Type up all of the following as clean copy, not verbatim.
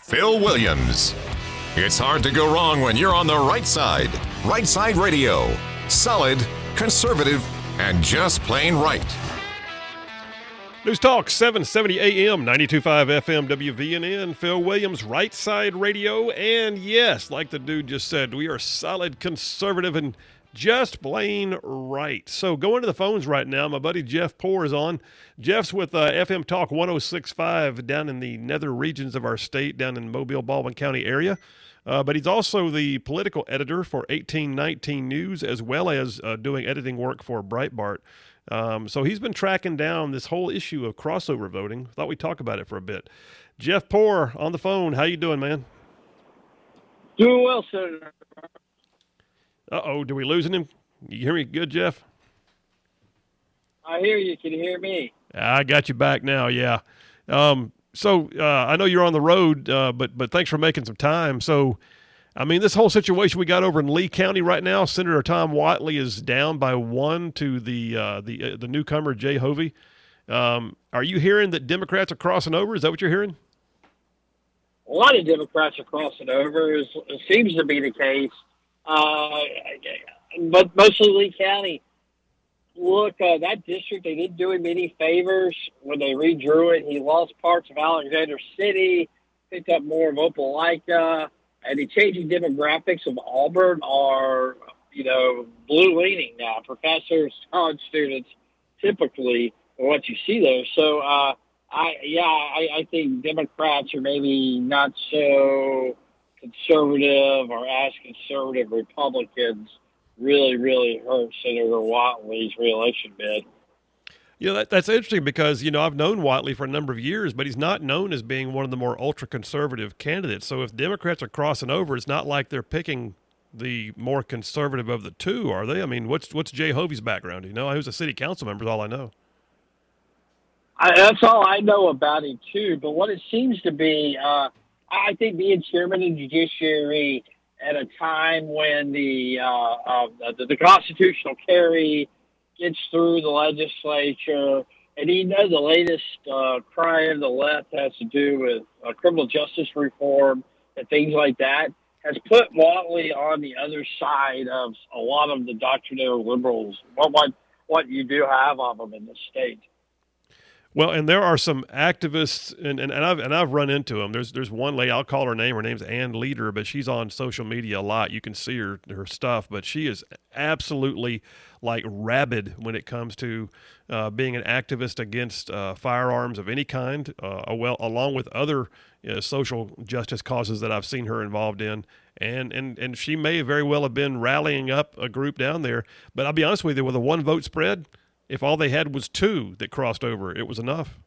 Phil Williams. It's hard to go wrong when you're on the right side. Right Side Radio. Solid, conservative, and just plain right. News Talk 770 AM, 92.5 FM, WVNN, Phil Williams, Right Side Radio. And yes, like the dude just said, we are solid, conservative, and just plain right. So going to the phones right now, my buddy Jeff Poor is on. Jeff's with FM Talk 106.5 down in the nether regions of our state, down in Mobile, Baldwin County area. But he's also the political editor for 1819 News, as well as doing editing work for Breitbart. So he's been tracking down this whole issue of crossover voting. Thought we'd talk about it for a bit. Jeff Poor on the phone. How you doing, man? Doing well, Senator. Uh-oh, did we losing him? You hear me good, Jeff? I hear you. Can you hear me? I got you back now, yeah. So I know you're on the road, but thanks for making some time. So, I mean, this whole situation we got over in Lee County right now, Senator Tom Whatley is down by 1 to the newcomer, Jay Hovey. Are you hearing that Democrats are crossing over? Is that what you're hearing? A lot of Democrats are crossing over. It seems to be the case. But mostly Lee County. Look, that district, they didn't do him any favors when they redrew it. He lost parts of Alexander City, picked up more of Opelika, and the changing demographics of Auburn are, blue-leaning now. Professors, college students, typically, are what you see there. So, I think Democrats are maybe not so conservative or as conservative. Republicans really, really hurt Senator Whatley's reelection bid. Yeah, that's interesting because, I've known Whatley for a number of years, but he's not known as being one of the more ultra-conservative candidates. So if Democrats are crossing over, it's not like they're picking the more conservative of the two, are they? I mean, what's Jay Hovey's background? He was a city council member, is all I know. That's all I know about him, too. But what it seems to be, I think being chairman of the judiciary at a time when the constitutional carry gets through the legislature, and the latest cry of the left has to do with criminal justice reform and things like that, has put Whatley on the other side of a lot of the doctrinaire liberals, what you do have of them in the state. Well, and there are some activists, and I've run into them. There's one lady, I'll call her name. Her name's Ann Leader, but she's on social media a lot. You can see her stuff, but she is absolutely like rabid when it comes to being an activist against firearms of any kind, along with other social justice causes that I've seen her involved in. And she may very well have been rallying up a group down there. But I'll be honest with you, with a 1 vote spread, if all they had was 2 that crossed over, it was enough.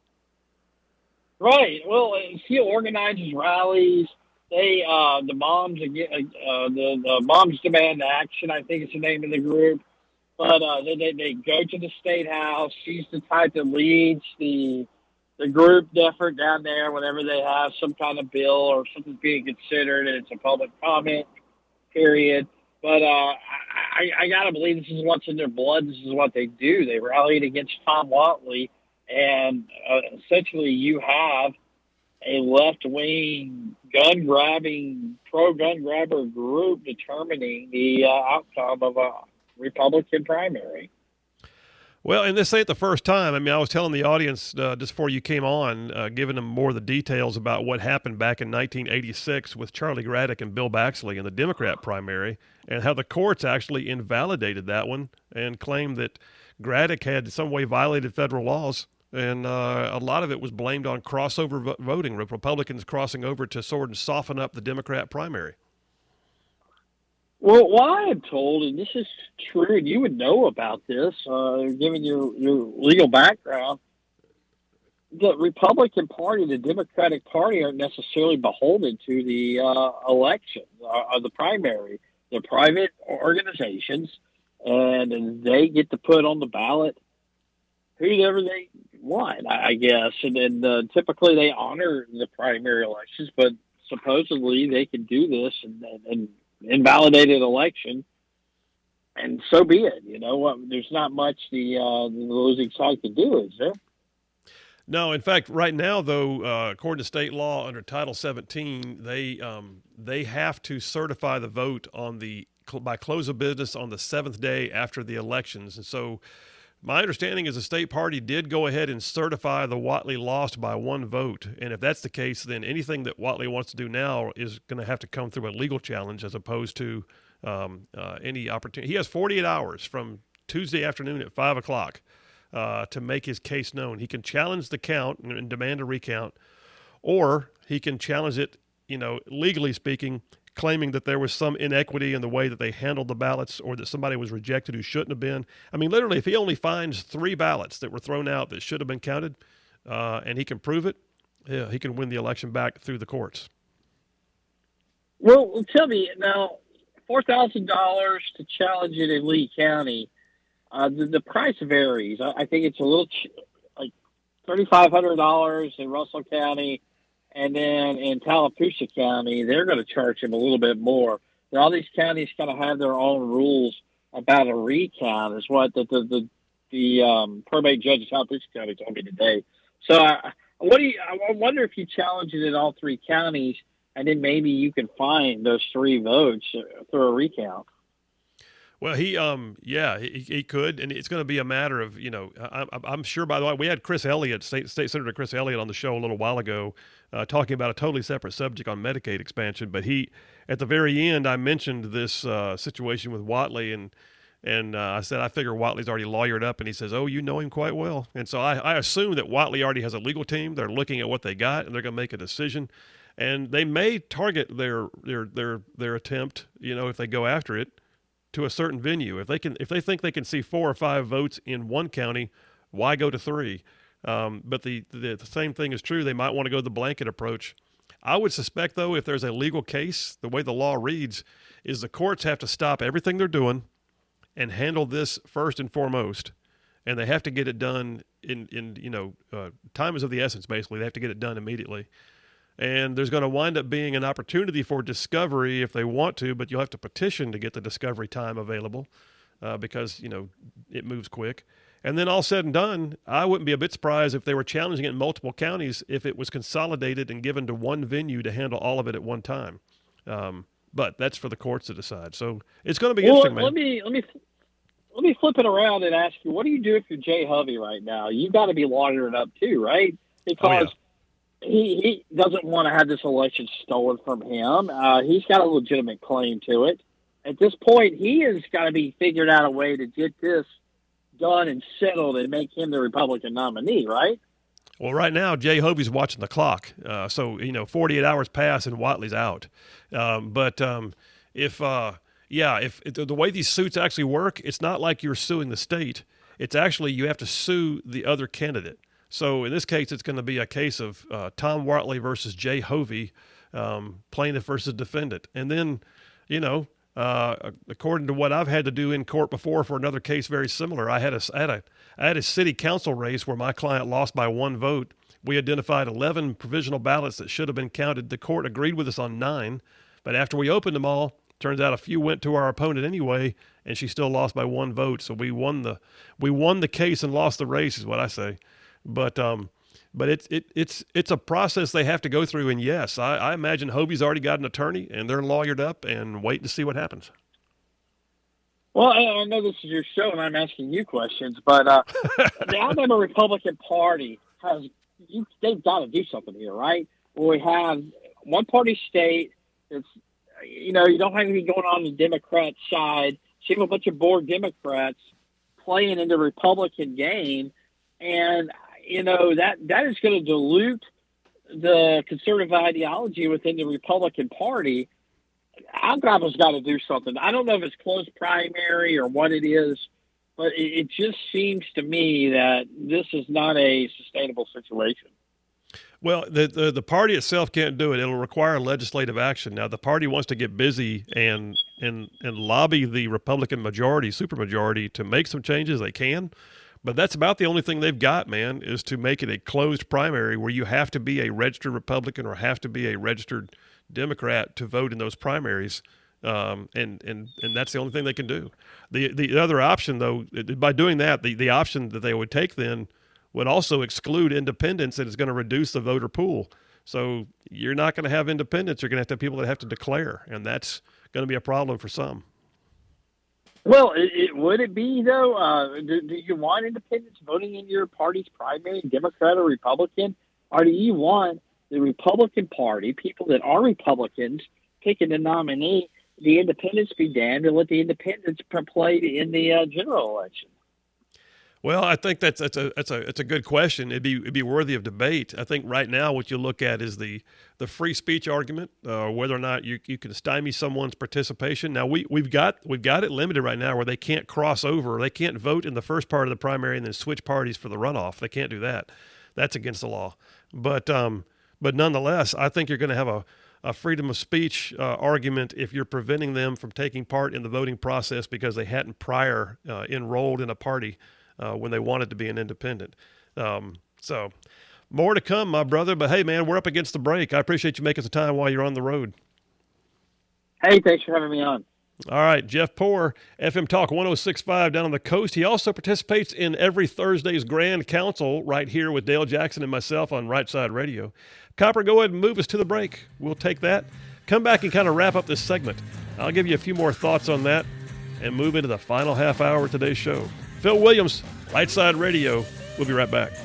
Right. Well, she organizes rallies. The moms the Moms Demand Action, I think is the name of the group. But they go to the State House. She's the type that leads the group effort down there whenever they have some kind of bill or something's being considered, and it's a public comment period. But I got to believe this is what's in their blood. This is what they do. They rallied against Tom Whatley, and essentially you have a left-wing, gun-grabbing, pro-gun grabber group determining the outcome of a Republican primary. Well, and this ain't the first time. I mean, I was telling the audience just before you came on, giving them more of the details about what happened back in 1986 with Charlie Graddick and Bill Baxley in the Democrat primary, and how the courts actually invalidated that one and claimed that Graddick had in some way violated federal laws. And a lot of it was blamed on crossover voting, Republicans crossing over to sort of soften up the Democrat primary. Well, what I am told, and this is true, and you would know about this, given your legal background, the Republican Party, the Democratic Party aren't necessarily beholden to the election, the primary. They're private organizations, and they get to put on the ballot whoever they want, I guess. And then typically they honor the primary elections, but supposedly they can do this and invalidate an election, and so be it. There's not much the losing side can do, is there? No, in fact, right now, though, according to state law under Title 17, they have to certify the vote by close of business on the 7th day after the elections. And so my understanding is the state party did go ahead and certify the Whatley lost by one vote. And if that's the case, then anything that Whatley wants to do now is going to have to come through a legal challenge as opposed to any opportunity. He has 48 hours from Tuesday afternoon at 5 o'clock to make his case known. He can challenge the count and demand a recount, or he can challenge it, legally speaking, claiming that there was some inequity in the way that they handled the ballots or that somebody was rejected who shouldn't have been. I mean, literally, if he only finds 3 ballots that were thrown out that should have been counted and he can prove it, yeah, he can win the election back through the courts. Well, tell me now, $4,000 to challenge it in Lee County. The price varies. I think it's a little like $3,500 in Russell County, and then in Tallapoosa County, they're going to charge him a little bit more. Now, all these counties kind of have their own rules about a recount, is what the probate judge in Tallapoosa County told me today. So, I wonder if you challenge it in all 3 counties, and then maybe you can find those 3 votes through a recount. Well, he could, and it's going to be a matter of, I'm sure, by the way, we had Chris Elliott, State Senator Chris Elliott on the show a little while ago talking about a totally separate subject on Medicaid expansion, but at the very end, I mentioned this situation with Whatley, and I said, I figure Whatley's already lawyered up, and he says, oh, you know him quite well. And so I assume that Whatley already has a legal team. They're looking at what they got, and they're going to make a decision, and they may target their attempt, if they go after it, to a certain venue. If they think they can see 4 or 5 votes in one county, why go to 3? But the same thing is true. They might want to go the blanket approach. I would suspect, though, if there's a legal case, the way the law reads is the courts have to stop everything they're doing and handle this first and foremost, and they have to get it done time is of the essence. Basically, they have to get it done immediately. And there's going to wind up being an opportunity for discovery if they want to, but you'll have to petition to get the discovery time available because, it moves quick. And then all said and done, I wouldn't be a bit surprised if they were challenging it in multiple counties if it was consolidated and given to one venue to handle all of it at one time. But that's for the courts to decide. So it's going to be interesting, man. Let me flip it around and ask you, what do you do if you're Jay Hovey right now? You've got to be lawyered up too, right? Because he doesn't want to have this election stolen from him. He's got a legitimate claim to it. At this point, he has got to be figured out a way to get this done and settled and make him the Republican nominee, right? Well, right now, Jay Hovey's watching the clock. So 48 hours pass and Whatley's out. If the way these suits actually work, it's not like you're suing the state. It's actually you have to sue the other candidate. So in this case, it's going to be a case of Tom Whatley versus Jay Hovey, plaintiff versus defendant. And then, according to what I've had to do in court before for another case very similar, I had a city council race where my client lost by 1 vote. We identified 11 provisional ballots that should have been counted. The court agreed with us on 9, but after we opened them all, turns out a few went to our opponent anyway, and she still lost by 1 vote. So we won the case and lost the race, is what I say. But it's a process they have to go through, and yes, I imagine Hovey's already got an attorney, and they're lawyered up and waiting to see what happens. Well, I know this is your show, and I'm asking you questions, but the Alabama Republican Party they've got to do something here, right? We have one-party state. It's you don't have anything going on the Democrat side. So you have a bunch of bored Democrats playing in the Republican game, and that is going to dilute the conservative ideology within the Republican Party. Alabama's got to do something. I don't know if it's closed primary or what it is, but it just seems to me that this is not a sustainable situation. Well, the party itself can't do it. It'll require legislative action. Now, the party wants to get busy and lobby the Republican majority, supermajority, to make some changes. They can. But that's about the only thing they've got, man, is to make it a closed primary where you have to be a registered Republican or have to be a registered Democrat to vote in those primaries. And that's the only thing they can do. The other option, though, by doing that, the option that they would take then would also exclude independents, and it's going to reduce the voter pool. So you're not going to have independents. You're going to have people that have to declare, and that's going to be a problem for some. Well, would it be, though? Do you want independents voting in your party's primary, Democrat or Republican? Or do you want the Republican Party, people that are Republicans, picking a nominee, the independents be damned, and let the independents play in the general election? Well, I think that's a good question. It'd be worthy of debate. I think right now what you look at is the free speech argument, whether or not you can stymie someone's participation. Now we've got it limited right now where they can't cross over. They can't vote in the first part of the primary and then switch parties for the runoff. They can't do that. That's against the law. But nonetheless, I think you're going to have a freedom of speech argument if you're preventing them from taking part in the voting process because they hadn't prior enrolled in a party when they wanted to be an independent. So more to come, my brother. But, hey, man, we're up against the break. I appreciate you making some time while you're on the road. Hey, thanks for having me on. All right, Jeff Poor, FM Talk 106.5 down on the coast. He also participates in every Thursday's Grand Council right here with Dale Jackson and myself on Right Side Radio. Copper, go ahead and move us to the break. We'll take that. Come back and kind of wrap up this segment. I'll give you a few more thoughts on that and move into the final half hour of today's show. Phil Williams, Right Side Radio. We'll be right back.